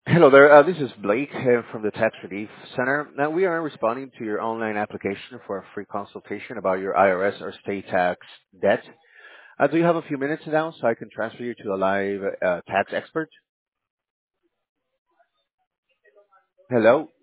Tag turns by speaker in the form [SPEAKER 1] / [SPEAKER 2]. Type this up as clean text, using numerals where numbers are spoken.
[SPEAKER 1] Hello there. This is Blake from the Tax Relief Center. Now, we are responding to your online application for a free consultation about your IRS or state tax debt. Do you have a few minutes now so I can transfer you to a live tax expert? Hello?